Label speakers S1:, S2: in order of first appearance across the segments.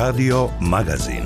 S1: Radio Magazin.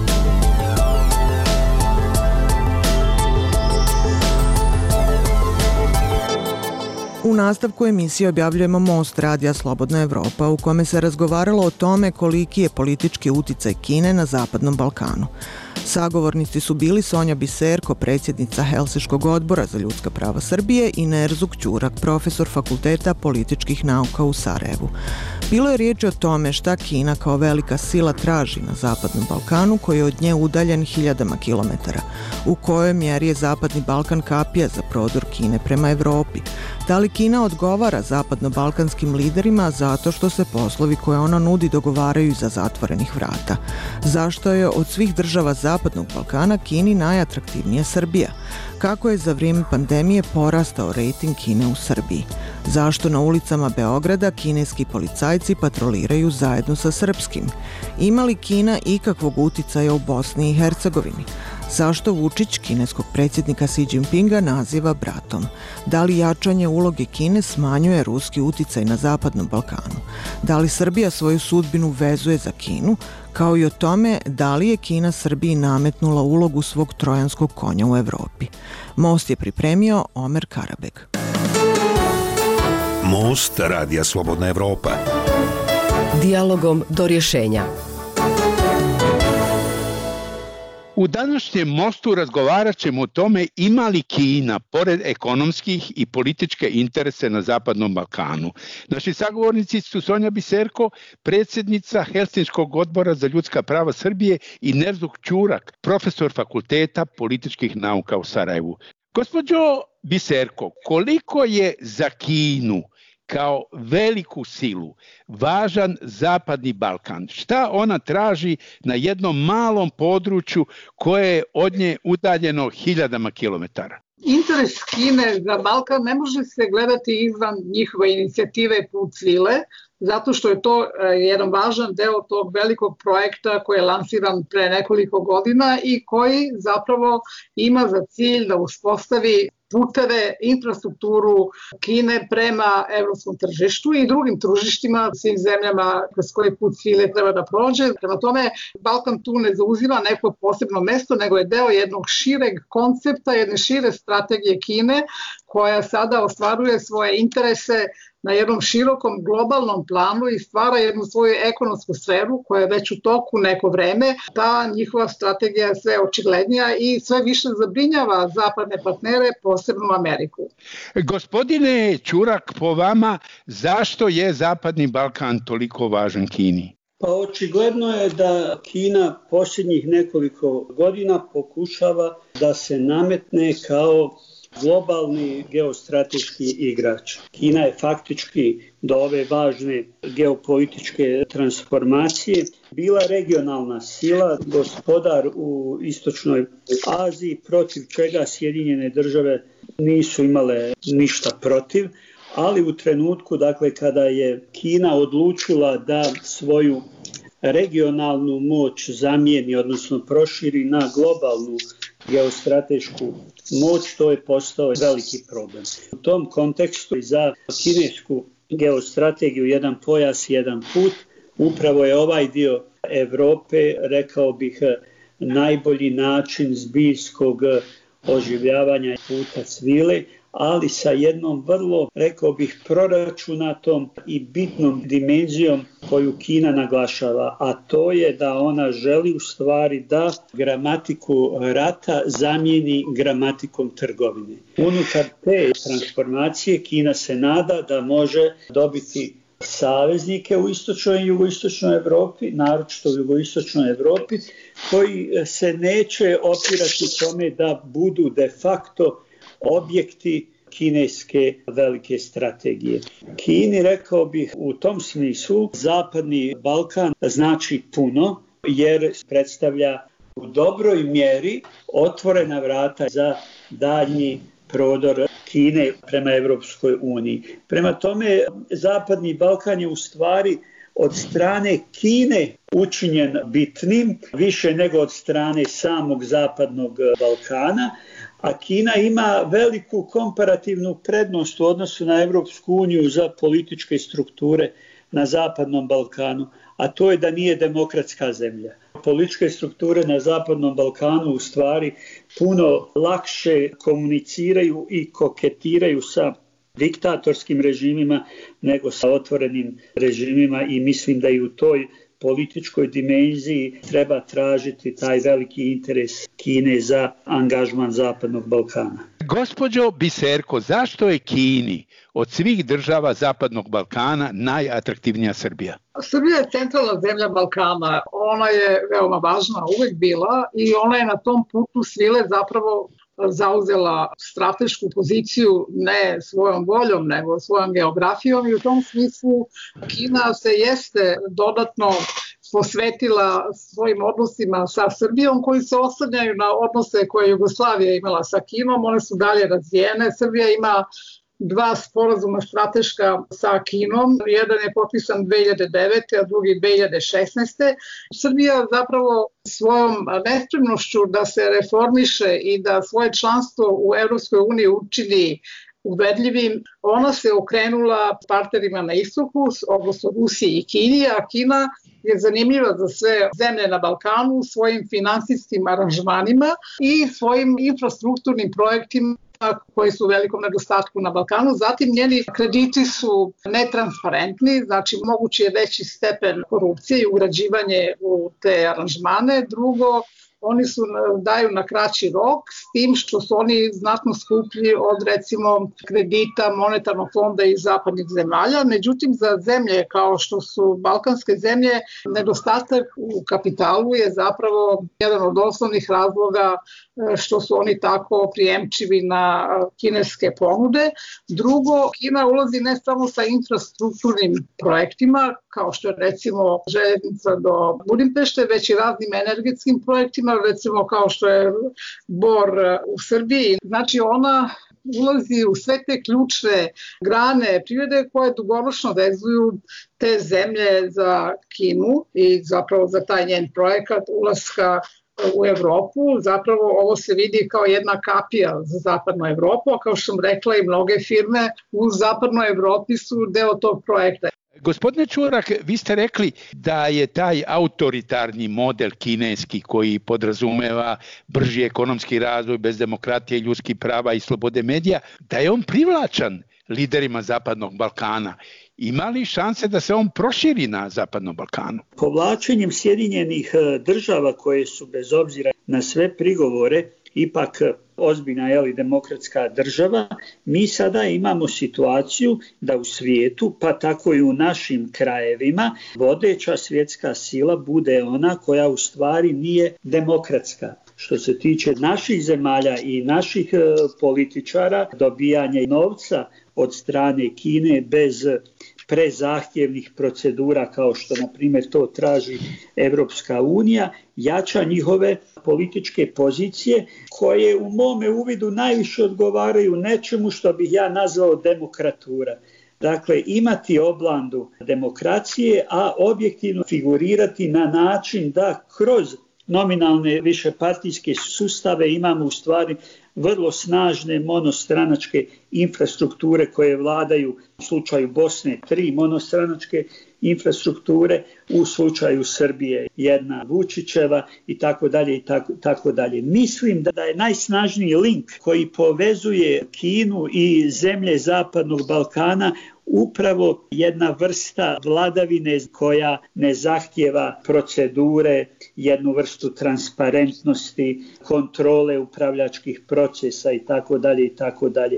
S1: U nastavku emisije objavljujemo Most Radija Slobodna Evropa, u kome se razgovaralo o tome koliki je politički uticaj Kine na Zapadnom Balkanu. Sagovornici su bili Sonja Biserko, predsjednica Helsinškog odbora za ljudska prava Srbije, i Nerzuk Ćurak, profesor Fakulteta političkih nauka u Sarajevu. Bilo je riječi o tome šta Kina kao velika sila traži na Zapadnom Balkanu, koji je od nje udaljen hiljadama kilometara. U kojoj mjeri je Zapadni Balkan kapija za prodor Kine prema Evropi? Da li Kina odgovara zapadno-balkanskim liderima zato što se poslovi koje ona nudi dogovaraju iza zatvorenih vrata? Zašto je od svih država Zapadnog Balkana Kini najatraktivnija Srbija? Kako je za vrijeme pandemije porastao rejting Kine u Srbiji? Zašto na ulicama Beograda kineski policajci patroliraju zajedno sa srpskim? Ima li Kina ikakvog uticaja u Bosni i Hercegovini? Zašto Vučić kineskog predsjednika Xi Jinpinga naziva bratom? Da li jačanje uloge Kine smanjuje ruski uticaj na Zapadnom Balkanu? Da li Srbija svoju sudbinu vezuje za Kinu? Kao i o tome da li je Kina Srbiji nametnula ulogu svog trojanskog konja u Evropi. Most je pripremio Omer Karabeg. Most Radija Slobodna Evropa.
S2: Dijalogom do rješenja.
S3: U današnjem mostu razgovarat ćemo o tome ima li Kina, pored ekonomskih i političke interese na Zapadnom Balkanu. Naši sagovornici su Sonja Biserko, predsjednica Helsinškog odbora za ljudska prava Srbije, i Nerzuk Ćurak, profesor Fakulteta političkih nauka u Sarajevu. Gospođo Biserko, koliko je za Kinu kao veliku silu važan Zapadni Balkan? Šta ona traži na jednom malom području koje je od nje udaljeno hiljadama kilometara?
S4: Interes Kine za Balkan ne može se gledati izvan njihove inicijative Put svile, zato što je to jedan važan deo tog velikog projekta koji je lansiran pre nekoliko godina i koji zapravo ima za cilj da uspostavi puteve, infrastrukturu Kine prema evropskom tržištu i drugim tržištima, svim zemljama kroz koje put svile treba da prođe. Prema tome, Balkan tu ne zauzima neko posebno mesto, nego je deo jednog šireg koncepta, jedne šire strategije Kine, koja sada ostvaruje svoje interese na jednom širokom globalnom planu i stvara jednu svoju ekonomsku sferu koja je već u toku neko vreme. Ta njihova strategija je sve očiglednija i sve više zabrinjava zapadne partnere, posebno Ameriku.
S3: Gospodine Ćurak, po vama, zašto je Zapadni Balkan toliko važan Kini?
S5: Pa očigledno je da Kina posljednjih nekoliko godina pokušava da se nametne kao globalni geostrateški igrač. Kina je faktički do ove važne geopolitičke transformacije bila regionalna sila, gospodar u istočnoj Aziji, protiv čega Sjedinjene države nisu imale ništa protiv, ali u trenutku kada je Kina odlučila da svoju regionalnu moć zamijeni, odnosno proširi na globalnu geostratešku moć, to je postao veliki problem. U tom kontekstu za kinesku geostrategiju jedan pojas, jedan put, upravo je ovaj dio Evrope, rekao bih, najbolji način zbiljskog oživljavanja puta svile, ali sa jednom vrlo, rekao bih, proračunatom i bitnom dimenzijom koju Kina naglašava, a to je da ona želi u stvari da gramatiku rata zamijeni gramatikom trgovine. Unutar te transformacije Kina se nada da može dobiti saveznike u istočnoj i jugoistočnoj Evropi, naročito u jugoistočnoj Evropi, koji se neće opirati tome da budu de facto objekti kineske velike strategije. Kini, rekao bih, u tom smislu Zapadni Balkan znači puno, jer predstavlja u dobroj mjeri otvorena vrata za daljnji prodor Kine prema Evropskoj uniji. Prema tome, Zapadni Balkan je u stvari od strane Kine učinjen bitnim, više nego od strane samog Zapadnog Balkana, a Kina ima veliku komparativnu prednost u odnosu na Evropsku uniju za političke strukture na Zapadnom Balkanu, a to je da nije demokratska zemlja. Političke strukture na Zapadnom Balkanu u stvari puno lakše komuniciraju i koketiraju sa diktatorskim režimima nego sa otvorenim režimima i mislim da i u toj političkoj dimenziji treba tražiti taj veliki interes Kine za angažman Zapadnog Balkana.
S3: Gospođo Biserko, zašto je Kini od svih država Zapadnog Balkana najatraktivnija Srbija?
S4: Srbija je centralna zemlja Balkana. Ona je veoma važna, uvek bila i ona je na tom putu svile zapravo zauzela stratešku poziciju ne svojom voljom, nego svojom geografijom i u tom smislu Kina se jeste dodatno posvetila svojim odnosima sa Srbijom koji se oslanjaju na odnose koje je Jugoslavija imala sa Kinom, one su dalje razvijene. Srbija ima 2 sporazuma strateška sa Kinom, jedan je potpisan 2009. a drugi 2016. Srbija zapravo svojom nespremnošću da se reformiše i da svoje članstvo u EU učini ubedljivim, ona se okrenula partnerima na istoku, odnosno Rusiji i Kini, a Kina je zanimljiva za sve zemlje na Balkanu svojim finansijskim aranžmanima i svojim infrastrukturnim projektima koji su u velikom nedostatku na Balkanu. Zatim njeni krediti su netransparentni, znači mogući je veći stepen korupcije i ugrađivanje u te aranžmane. Drugo, oni daju na kraći rok s tim što su oni znatno skuplji od recimo kredita monetarnog fonda iz zapadnih zemalja. Međutim, za zemlje kao što su balkanske zemlje, nedostatak u kapitalu je zapravo jedan od osnovnih razloga što su oni tako prijemčivi na kineske ponude. Drugo, Kina ulazi ne samo sa infrastrukturnim projektima, kao što je recimo železnica do Budimpešte, već i raznim energetskim projektima, recimo kao što je Bor u Srbiji. Znači ona ulazi u sve te ključne grane privrede koje dugoročno vezuju te zemlje za Kinu i zapravo za taj njen projekat ulaska u Evropu. Zapravo ovo se vidi kao jedna kapija za zapadnu Evropu, a kao što sam rekla i mnoge firme u zapadnoj Evropi su deo tog projekta.
S3: Gospodine Čurak, vi ste rekli da je taj autoritarni model kineski koji podrazumeva brži ekonomski razvoj bez demokratije, ljudskih prava i slobode medija, da je on privlačan liderima Zapadnog Balkana. Ima li šanse da se on proširi na Zapadnom Balkanu?
S5: Povlačenjem Sjedinjenih država koje su bez obzira na sve prigovore ipak ozbiljna demokratska država, mi sada imamo situaciju da u svijetu, pa tako i u našim krajevima, vodeća svjetska sila bude ona koja u stvari nije demokratska. Što se tiče naših zemalja i naših političara, dobijanje novca od strane Kine bez prezahtjevnih procedura kao što na primjer to traži Evropska unija, jača njihove političke pozicije koje u mome uvidu najviše odgovaraju nečemu što bih ja nazvao demokratura. Dakle, imati oblandu demokracije, a objektivno figurirati na način da kroz nominalne višepartijske sustave imamo u stvari vrlo snažne monostranačke infrastrukture koje vladaju u slučaju Bosne 3 monostranačke infrastrukture, u slučaju Srbije jedna Vučićeva i tako dalje i tako dalje. Mislim da je najsnažniji link koji povezuje Kinu i zemlje Zapadnog Balkana upravo jedna vrsta vladavine koja ne zahtijeva procedure, jednu vrstu transparentnosti, kontrole upravljačkih procesa i tako dalje i tako dalje.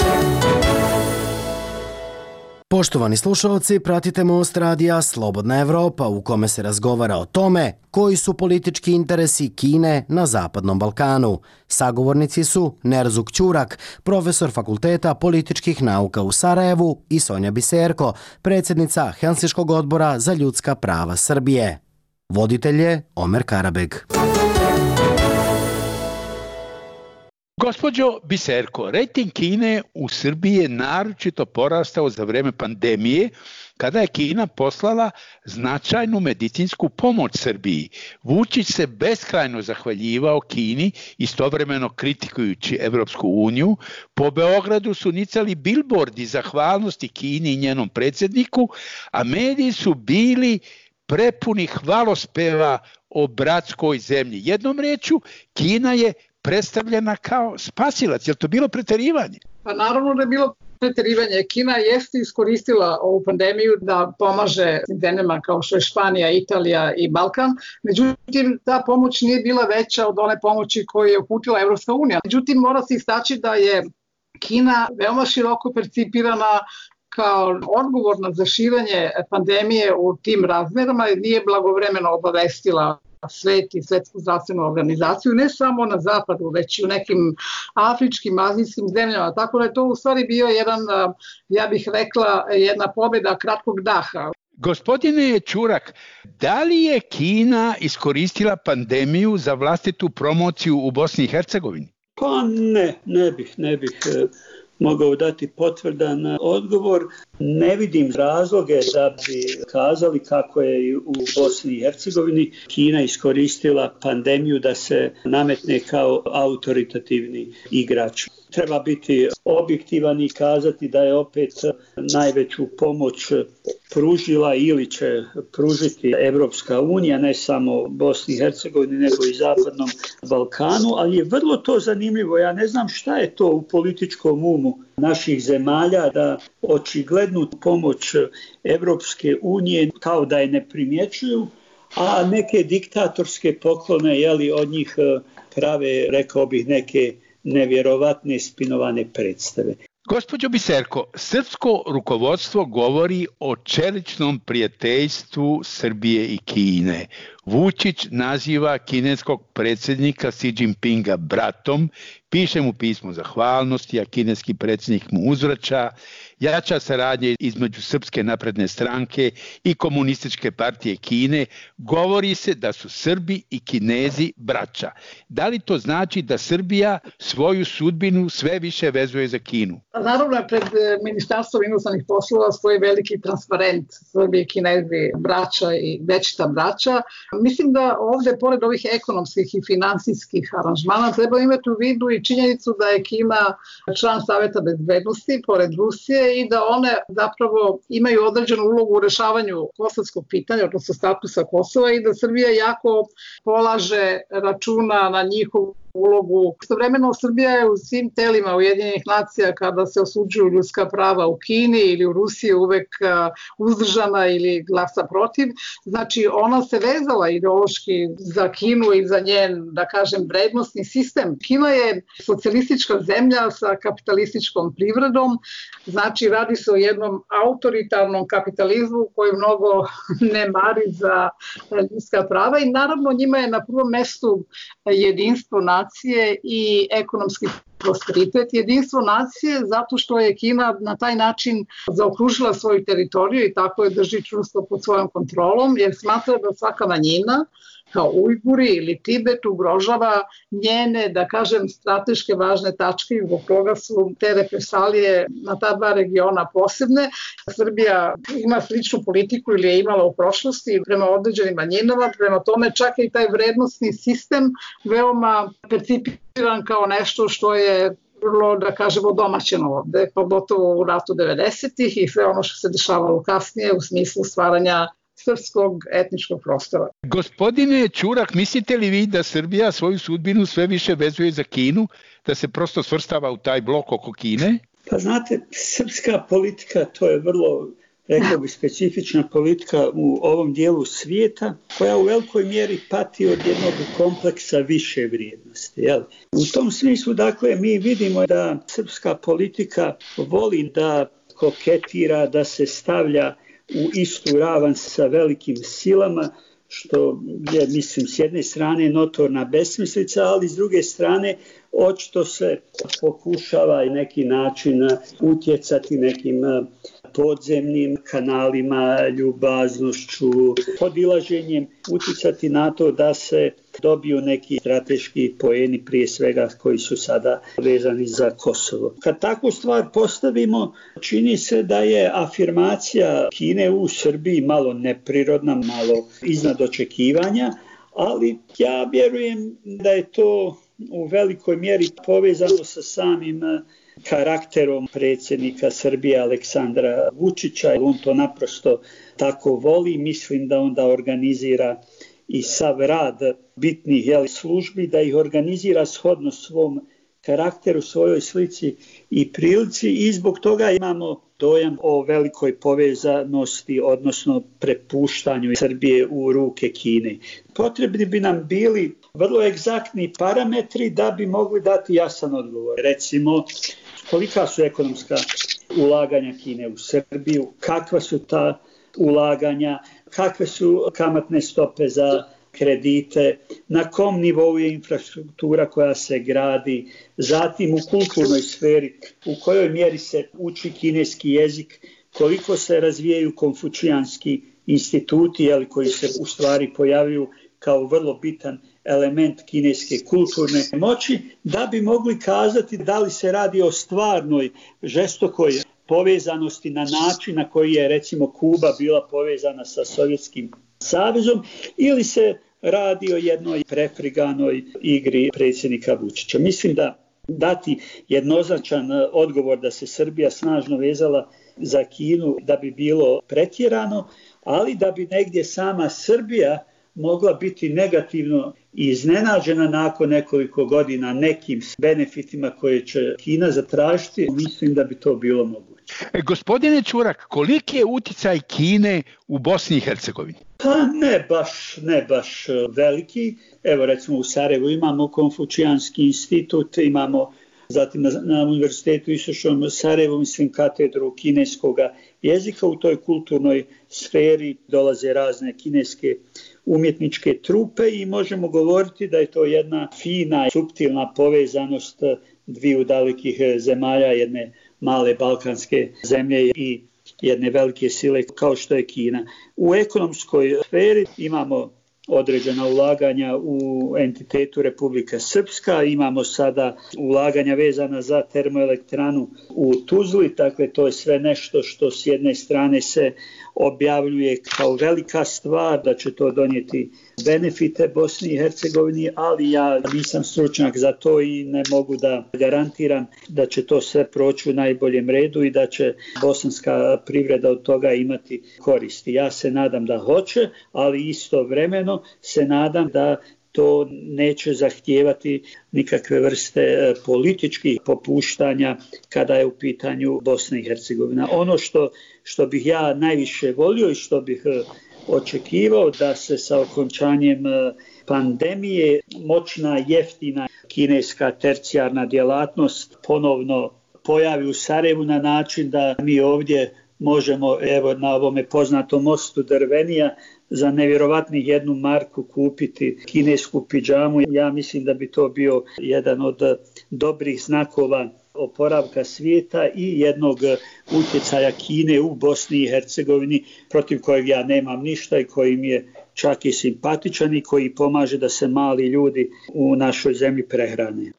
S6: Poštovani slušalci, pratite Most radija Slobodna Evropa u kome se razgovara o tome koji su politički interesi Kine na Zapadnom Balkanu. Sagovornici su Nerzuk Ćurak, profesor Fakulteta političkih nauka u Sarajevu i Sonja Biserko, predsjednica Helsinškog odbora za ljudska prava Srbije. Voditelj je Omer Karabeg.
S3: Gospođo Biserko, rejting Kine u Srbiji je naročito porastao za vreme pandemije, kada je Kina poslala značajnu medicinsku pomoć Srbiji. Vučić se beskrajno zahvaljivao Kini, istovremeno kritikujući Evropsku uniju. Po Beogradu su nicali bilbordi zahvalnosti Kini i njenom predsjedniku, a mediji su bili prepuni hvalospeva o bratskoj zemlji. Jednom rečju, Kina je predstavljena kao spasilac. Je li to bilo preterivanje?
S4: Pa naravno da je bilo preterivanje. Kina jeste iskoristila ovu pandemiju da pomaže zemljama kao što je Španija, Italija i Balkan. Međutim, ta pomoć nije bila veća od one pomoći koju je uputila Evropska unija. Međutim, mora se istaći da je Kina veoma široko percipirana kao odgovorna za širenje pandemije u tim razmerama, nije blagovremeno obavestila svet i Svetsku zdravstvenu organizaciju, ne samo na zapadu, već i u nekim afričkim, azijskim zemljama. Tako da je to u stvari bio jedan, ja bih rekla, jedna pobjeda kratkog daha.
S3: Gospodine Čurak, da li je Kina iskoristila pandemiju za vlastitu promociju u Bosni i Hercegovini?
S5: Pa ne bih mogao dati potvrdan odgovor. Ne vidim razloge da bi kazali kako je u Bosni i Hercegovini Kina iskoristila pandemiju da se nametne kao autoritativni igrač. Treba biti objektivan i kazati da je opet najveću pomoć pružila ili će pružiti Evropska unija, ne samo Bosni i Hercegovini, nego i Zapadnom Balkanu, ali je vrlo to zanimljivo. Ja ne znam šta je to u političkom umu naših zemalja da očiglednu pomoć Evropske unije kao da je ne primjećuju, a neke diktatorske poklone od njih prave, rekao bih, neke nevjerovatne spinovane predstave.
S3: Gospođo Biserko, srpsko rukovodstvo govori o čeličnom prijateljstvu Srbije i Kine. Vučić naziva kineskog predsjednika Xi Jinpinga bratom, piše mu pismo zahvalnosti, a kineski predsjednik mu uzvraća, jača saradnje između Srpske napredne stranke i Komunističke partije Kine, govori se da su Srbi i Kinezi braća. Da li to znači da Srbija svoju sudbinu sve više vezuje za Kinu?
S4: Naravno, pred Ministarstvom inostranih poslova stoji veliki transparent Srbije i Kinezi braća i večita braća. Mislim da ovde, pored ovih ekonomskih i finansijskih aranžmana, treba imati u vidu i činjenicu da je Kina član Saveta bezbednosti, pored Rusije, i da one zapravo imaju određenu ulogu u rešavanju kosovskog pitanja, odnosno statusa Kosova, i da Srbija jako polaže računa na njihovu ulogu. Istovremeno Srbija je u svim telima Ujedinjenih nacija kada se osuđuju ljudska prava u Kini ili u Rusiji uvek uzdržana ili glasa protiv. Znači ona se vezala ideološki za Kinu i za njen, da kažem, vrednostni sistem. Kina je socijalistička zemlja sa kapitalističkom privredom, znači radi se o jednom autoritarnom kapitalizmu koji mnogo ne mari za ljudska prava i naravno njima je na prvom mestu jedinstvo nacije i ekonomski prosperitet. Jedinstvo nacije zato što je Kina na taj način zaokružila svoju teritoriju i tako je drži čvrsto pod svojom kontrolom, jer smatra da svaka manjina kao Ujguri ili Tibet ugrožava njene, da kažem, strateške važne tačke i zbog toga su te represalije na ta dva regiona posebne. Srbija ima sličnu politiku ili je imala u prošlosti prema određenim manjinama, prema tome čak i taj vrednostni sistem veoma percipiran kao nešto što je vrlo, da kažemo, domaćeno ovde, pogotovo u ratu 90-ih i sve ono što se dešavalo kasnije u smislu stvaranja srpskog etničkog prostora.
S3: Gospodine Čurak, mislite li vi da Srbija svoju sudbinu sve više vezuje za Kinu, da se prosto svrstava u taj blok oko Kine?
S5: Pa znate, srpska politika, to je vrlo, rekao bi, specifična politika u ovom dijelu svijeta, koja u velikoj mjeri pati od jednog kompleksa više vrijednosti. Jel? U tom smislu, dakle, mi vidimo da srpska politika voli da koketira, da se stavlja u istu ravan sa velikim silama, što je, mislim, s jedne strane notorna besmislica, ali s druge strane očito se pokušava i neki način utjecati nekim podzemnim kanalima, ljubaznošću, podilaženjem uticati na to da se dobiju neki strateški poeni, prije svega koji su sada vezani za Kosovo. Kad takvu stvar postavimo, čini se da je afirmacija Kine u Srbiji malo neprirodna, malo iznad očekivanja, ali ja vjerujem da je to u velikoj mjeri povezano sa samim karakterom predsjednika Srbije Aleksandra Vučića. On to naprosto tako voli. Mislim da onda organizira i sav rad bitnih službi, da ih organizira shodno svom karakteru, svojoj slici i prilici, i zbog toga imamo dojam o velikoj povezanosti, odnosno prepuštanju Srbije u ruke Kine. Potrebni bi nam bili vrlo egzaktni parametri da bi mogli dati jasan odgovor. Recimo, kolika su ekonomska ulaganja Kine u Srbiju, kakva su ta ulaganja, kakve su kamatne stope za kredite, na kom nivou je infrastruktura koja se gradi, zatim u kulturnoj sferi, u kojoj mjeri se uči kineski jezik, koliko se razvijaju konfučijanski instituti, koji se u stvari pojavljuju kao vrlo bitan element kineske kulturne moći, da bi mogli kazati da li se radi o stvarnoj, žestokoj povezanosti na način na koji je recimo Kuba bila povezana sa Sovjetskim savezom, ili se radi o jednoj prefriganoj igri predsjednika Vučića. Mislim da dati jednoznačan odgovor da se Srbija snažno vezala za Kinu da bi bilo pretjerano, ali da bi negdje sama Srbija mogla biti negativno iznenađena nakon nekoliko godina nekim benefitima koje će Kina zatražiti, mislim da bi to bilo moguće.
S3: Gospodine Čurak, koliki je uticaj Kine u Bosni i Hercegovini?
S5: Pa ne baš veliki. Evo recimo u Sarajevu imamo Konfučijanski institut, imamo zatim na Univerzitetu Istočnom Sarajevu, mislim, katedru kineskog jezika. U toj kulturnoj sferi dolaze razne kineske umjetničke trupe i možemo govoriti da je to jedna fina, suptilna povezanost dviju dalekih zemalja, jedne male balkanske zemlje i jedne velike sile kao što je Kina. U ekonomskoj sferi imamo određena ulaganja u entitetu Republika Srpska, imamo sada ulaganja vezana za termoelektranu u Tuzli, dakle to je sve nešto što s jedne strane se objavljuje kao velika stvar, da će to donijeti benefite Bosni i Hercegovini, ali ja nisam stručnjak za to i ne mogu da garantiram da će to sve proći u najboljem redu i da će bosanska privreda od toga imati koristi. Ja se nadam da hoće, ali istovremeno se nadam da to neće zahtijevati nikakve vrste političkih popuštanja kada je u pitanju Bosna i Hercegovina. Ono što bih ja najviše volio i što bih očekivao, da se sa okončanjem pandemije moćna, jeftina kineska tercijarna djelatnost ponovno pojavi u Sarajevu na način da mi ovdje možemo, evo na ovome poznatom mostu Drvenija, za nevjerovatnih 1 marku kupiti kinesku pidžamu. Ja mislim da bi to bio jedan od dobrih znakova oporavka svijeta i jednog utjecaja Kine u Bosni i Hercegovini, protiv kojeg ja nemam ništa i koji mi je čak i simpatičan i koji pomaže da se mali ljudi u našoj zemlji prehrane.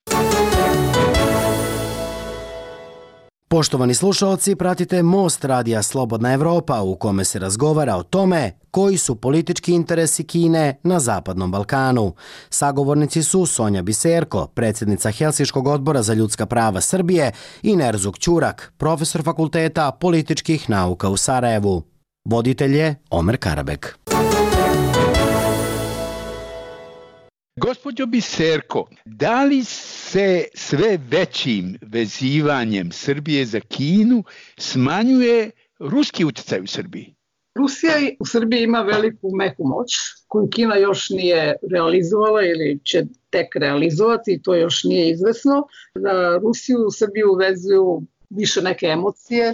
S6: Poštovani slušalci, pratite Most radija Slobodna Evropa u kome se razgovara o tome koji su politički interesi Kine na Zapadnom Balkanu. Sagovornici su Sonja Biserko, predsjednica Helsinškog odbora za ljudska prava Srbije, i Nerzuk Ćurak, profesor Fakulteta političkih nauka u Sarajevu. Voditelj je Omer Karabek.
S3: Gospođo Biserko, da li se sve većim vezivanjem Srbije za Kinu smanjuje ruski utjecaj u Srbiji?
S4: Rusija u Srbiji ima veliku meku moć koju Kina još nije realizovala ili će tek realizovati, to još nije izvesno. Da Rusiju u Srbiju uvezuju više neke emocije,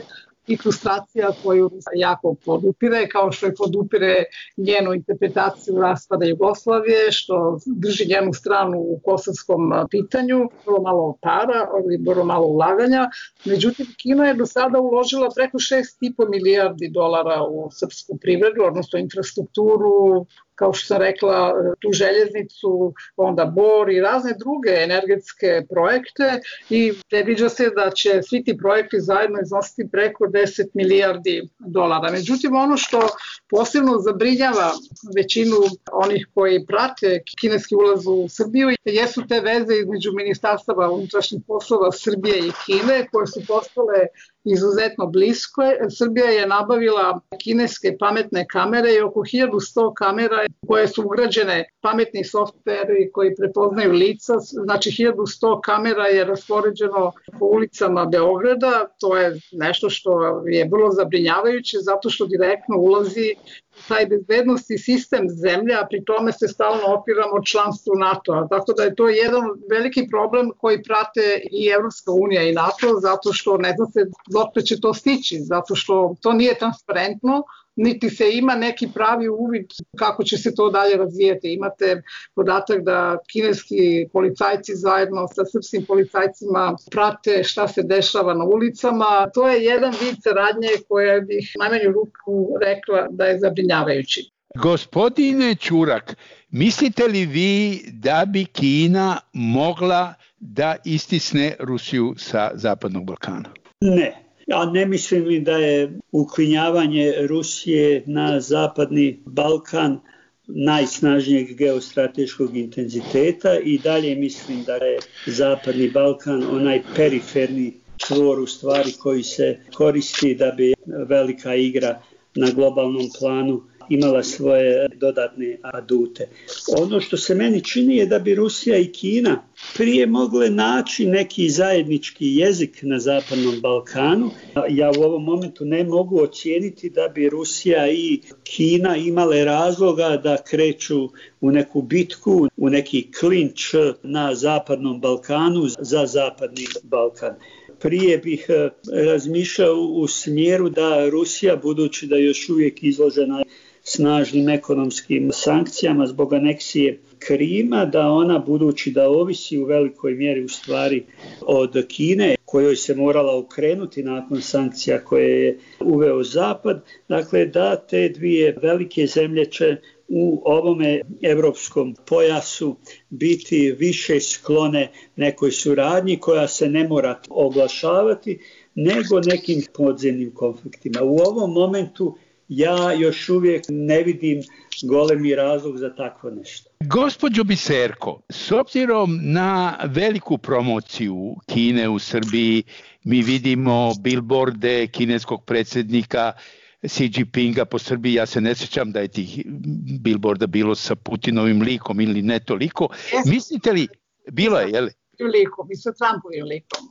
S4: i frustracija koju jako podupire, kao što je podupire njenu interpretaciju raspada Jugoslavije, što drži njenu stranu u kosovskom pitanju, vrlo malo para, vrlo malo ulaganja. Međutim, Kina je do sada uložila preko 6,5 milijardi dolara u srpsku privredu, odnosno infrastrukturu, kao što sam rekla, tu željeznicu, onda Bor i razne druge energetske projekte i predviđa se da će svi ti projekti zajedno iznositi preko 10 milijardi dolara. Međutim, ono što posebno zabrinjava većinu onih koji prate kineski ulaz u Srbiju jesu te veze između ministarstava unutrašnjih poslova Srbije i Kine, koje su postale izuzetno blisko. Srbija je nabavila kineske pametne kamere i oko 1100 kamera koje su ugrađene pametni softveri koji prepoznaju lica. Znači 1100 kamera je raspoređeno po ulicama Beograda. To je nešto što je vrlo zabrinjavajuće zato što direktno ulazi taj bezbednosti sistem zemlje, a pri tome se stalno opiramo članstvu NATO-a. Tako da je to jedan veliki problem koji prate i Evropska unija i NATO, zato što ne zna se dokle će to stići, zato što to nije transparentno, niti se ima neki pravi uvid kako će se to dalje razvijati. Imate podatak da kineski policajci zajedno sa srpskim policajcima prate šta se dešava na ulicama. To je jedan vid saradnje koja bih najmanju ruku rekla da je zabrinjavajući.
S3: Gospodine Ćurak, mislite li vi da bi Kina mogla da istisne Rusiju sa Zapadnog Balkana?
S5: Ne. Ja ne mislim da je uklinjavanje Rusije na Zapadni Balkan najsnažnijeg geostrateškog intenziteta i dalje mislim da je Zapadni Balkan onaj periferni čvor u stvari koji se koristi da bi velika igra na globalnom planu imala svoje dodatne adute. Ono što se meni čini je da bi Rusija i Kina prije mogle naći neki zajednički jezik na Zapadnom Balkanu. Ja u ovom momentu ne mogu ocijeniti da bi Rusija i Kina imale razloga da kreću u neku bitku, u neki klinč na Zapadnom Balkanu za Zapadni Balkan. Prije bih razmišljao u smjeru da Rusija, budući da je još uvijek izložena snažnim ekonomskim sankcijama zbog aneksije Krima, da ona, budući da ovisi u velikoj mjeri u stvari od Kine, kojoj se morala okrenuti nakon sankcija koje je uveo Zapad, dakle da te dvije velike zemlje će u ovome evropskom pojasu biti više sklone nekoj suradnji koja se ne mora oglašavati, nego nekim podzemnim konfliktima. U ovom momentu ja još uvijek ne vidim golemi razlog za takvo nešto.
S3: Gospođo Biserko, s obzirom na veliku promociju Kine u Srbiji, mi vidimo bilborde kineskog predsjednika Xi Jinpinga po Srbiji. Ja se ne sjećam da je tih bilborda bilo sa Putinovim likom ili ne toliko. Mislite li, bilo je, jel?
S4: Likom, i sa Trumpovim likom.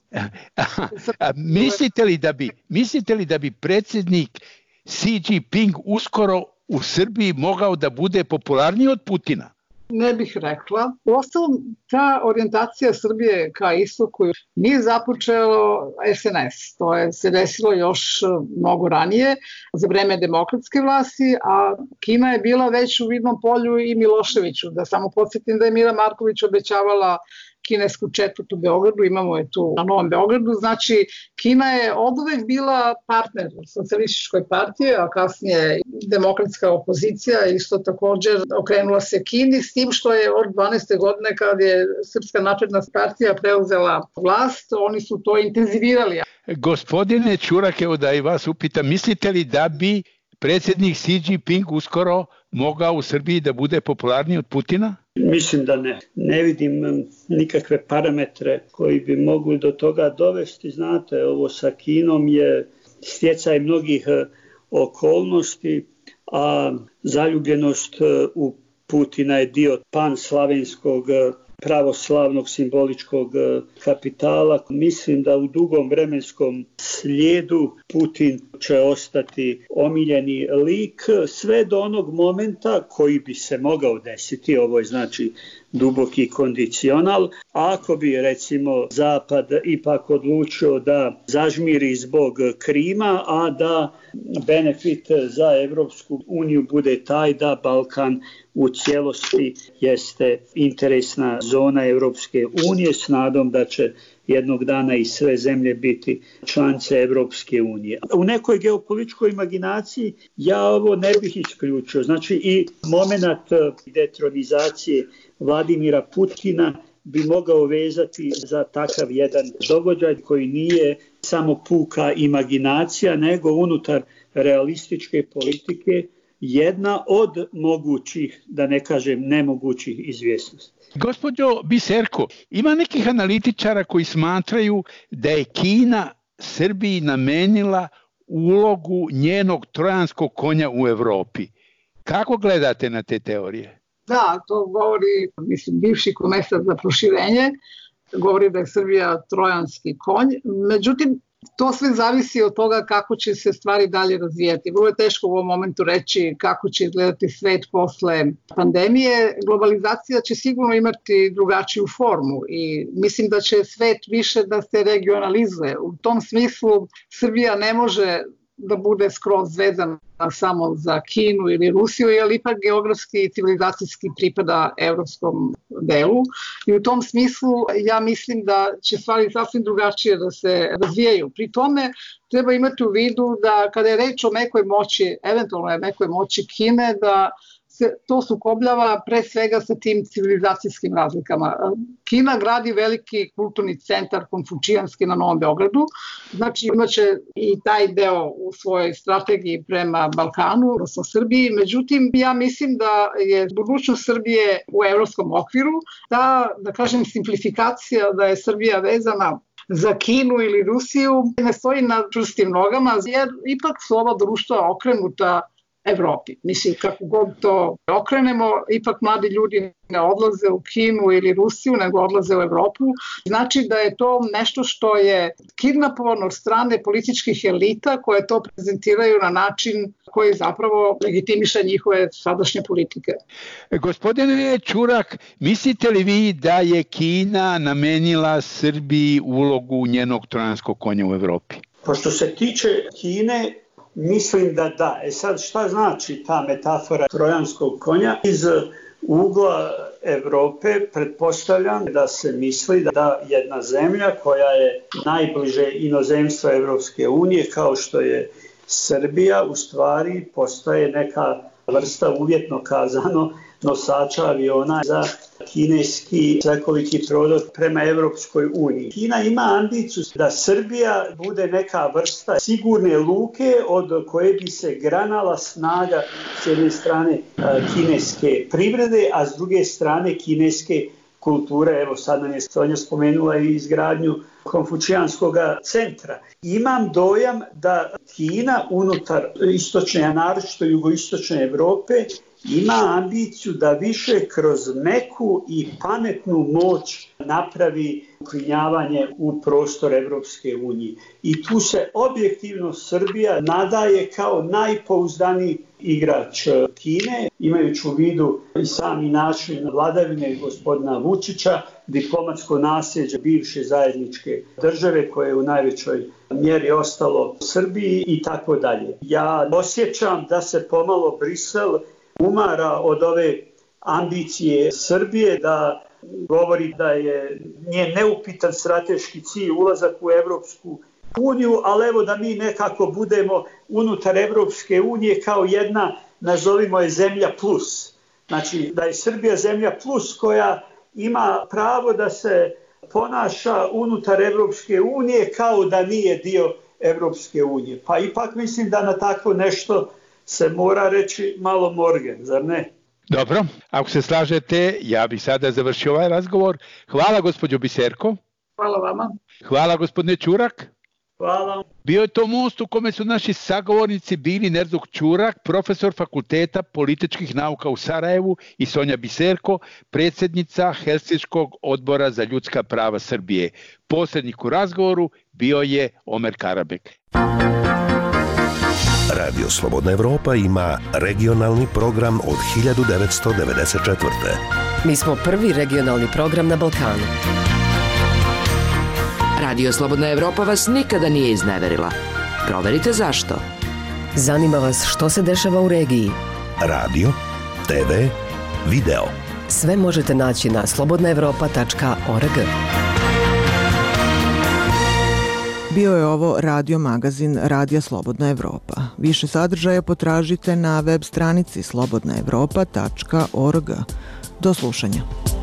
S3: Mislite li da bi predsjednik Xi Jinping uskoro u Srbiji mogao da bude popularniji od Putina?
S4: Ne bih rekla. Uostalom, ta orijentacija Srbije ka istoku nije započelo SNS. To je se desilo još mnogo ranije, za vreme demokratske vlasti, a Kina je bila već u vidnom polju i Miloševiću. Da samo podsjetim da je Mira Marković obećavala kinesku četvrt u Beogradu, imamo je tu na Novom Beogradu, znači Kina je oduvek bila partner socijalističkoj partije, a kasnije demokratska opozicija isto također okrenula se Kini, s tim što je od 12. godine kad je Srpska napredna partija preuzela vlast, oni su to intenzivirali.
S3: Gospodine Ćurak, evo da i vas upitam, mislite li da bi predsjednik Xi Jinping uskoro mogao u Srbiji da bude popularniji od Putina?
S5: Mislim da ne. Ne vidim nikakve parametre koji bi mogli do toga dovesti. Znate, ovo sa Kinom je stjecaj mnogih okolnosti, a zaljubljenost u Putina je dio panslavenskog pravoslavnog simboličkog kapitala. Mislim da u dugom vremenskom slijedu Putin će ostati omiljeni lik sve do onog momenta koji bi se mogao desiti, ovo je znači duboki kondicional. Ako bi recimo Zapad ipak odlučio da zažmiri zbog Krima, a da benefit za Evropsku uniju bude taj da Balkan u cijelosti jeste interesna zona Evropske unije s nadom da će jednog dana i sve zemlje biti članice Evropske unije. U nekoj geopolitičkoj imaginaciji ja ovo ne bih isključio. Znači i moment detronizacije Vladimira Putina bi mogao vezati za takav jedan događaj koji nije samo puka imaginacija, nego unutar realističke politike jedna od mogućih, da ne kažem nemogućih izvjesnosti.
S3: Gospođo Biserko, ima nekih analitičara koji smatraju da je Kina Srbiji namenila ulogu njenog trojanskog konja u Evropi. Kako gledate na te teorije?
S4: Da, to govori, bivši komesar za proširenje, govori da je Srbija trojanski konj. Međutim, to sve zavisi od toga kako će se stvari dalje razvijati. Vrlo je teško u ovom momentu reći kako će izgledati svet posle pandemije. Globalizacija će sigurno imati drugačiju formu i mislim da će svet više da se regionalizuje. U tom smislu Srbija ne može da bude skroz vezana samo za Kinu ili Rusiju, jer ipak geografski i civilizacijski pripada evropskom delu. I u tom smislu ja mislim da će stvari sasvim drugačije da se razvijaju. Pri tome treba imati u vidu da kada je reč o nekoj moći, eventualno nekoj moći Kine, da se to sukobljava pre svega sa tim civilizacijskim razlikama. Kina gradi veliki kulturni centar konfučijanski na Novom Beogradu, znači imaće i taj deo u svojoj strategiji prema Balkanu, odnosno Srbiji. Međutim, ja mislim da je budućnost Srbije u evropskom okviru, da kažem simplifikacija da je Srbija vezana za Kinu ili Rusiju ne stoji na čvrstim nogama, jer ipak su ova društva okrenuta Evropi. Mislim, kako god to okrenemo, ipak mladi ljudi ne odlaze u Kinu ili Rusiju, nego odlaze u Evropu. Znači da je to nešto što je kidnapovano od strane političkih elita koje to prezentiraju na način koji zapravo legitimiše njihove sadašnje politike.
S3: Gospodine Čurak, mislite li vi da je Kina namenila Srbiji ulogu njenog trojanskog konja u Evropi?
S5: Pošto se tiče Kine, mislim da da. Sad šta znači ta metafora trojanskog konja? Iz ugla Evrope pretpostavljam da se misli da jedna zemlja koja je najbliže inozemstva Evropske unije, kao što je Srbija, u stvari postaje neka vrsta, uvjetno kazano, nosača aviona za kineski svekoliki prodor prema Evropskoj uniji. Kina ima ambiciju da Srbija bude neka vrsta sigurne luke od koje bi se granala snaga s jedne strane kineske privrede, a s druge strane kineske kulture. Evo sad nam je Sonja spomenula i izgradnju konfučijanskog centra. Imam dojam da Kina unutar istočne, a naročito jugoistočne Evrope, ima ambiciju da više kroz meku i pametnu moć napravi uklinjavanje u prostor Evropske unije. I tu se objektivno Srbija nadaje kao najpouzdaniji igrač Kine, imajući u vidu i sami način vladavine gospodina Vučića, diplomatsko nasljeđe bivše zajedničke države koje je u najvećoj mjeri ostalo Srbiji i tako dalje. Ja osjećam da se pomalo Brisel umara od ove ambicije Srbije, da govori da je njen neupitan strateški cilj ulazak u Evropsku uniju, ali evo da mi nekako budemo unutar Evropske unije kao jedna, nazovimo je zemlja plus. Znači da je Srbija zemlja plus koja ima pravo da se ponaša unutar Evropske unije kao da nije dio Evropske unije. Pa ipak mislim da na takvo nešto se mora reći malo morgen, zar ne?
S3: Dobro, ako se slažete, ja bih sada završio ovaj razgovor. Hvala gospođo Biserko.
S4: Hvala vama.
S3: Hvala gospodine Čurak.
S5: Hvala.
S3: Bio je to most u kome su naši sagovornici bili Nerzuk Čurak, profesor Fakulteta političkih nauka u Sarajevu, i Sonja Biserko, predsjednica Helsinškog odbora za ljudska prava Srbije. Posrednik u razgovoru bio je Omer Karabek.
S7: Radio Slobodna Evropa ima regionalni program od 1994.
S2: Mi smo prvi regionalni program na Balkanu.
S7: Radio Slobodna Evropa vas nikada nije izneverila. Proverite zašto.
S2: Zanima vas što se dešava u regiji.
S8: Radio, TV, video.
S2: Sve možete naći na slobodnaevropa.org.
S1: Bio je ovo radio magazin Radija Slobodna Evropa. Više sadržaja potražite na web stranici slobodnaevropa.org. Do slušanja.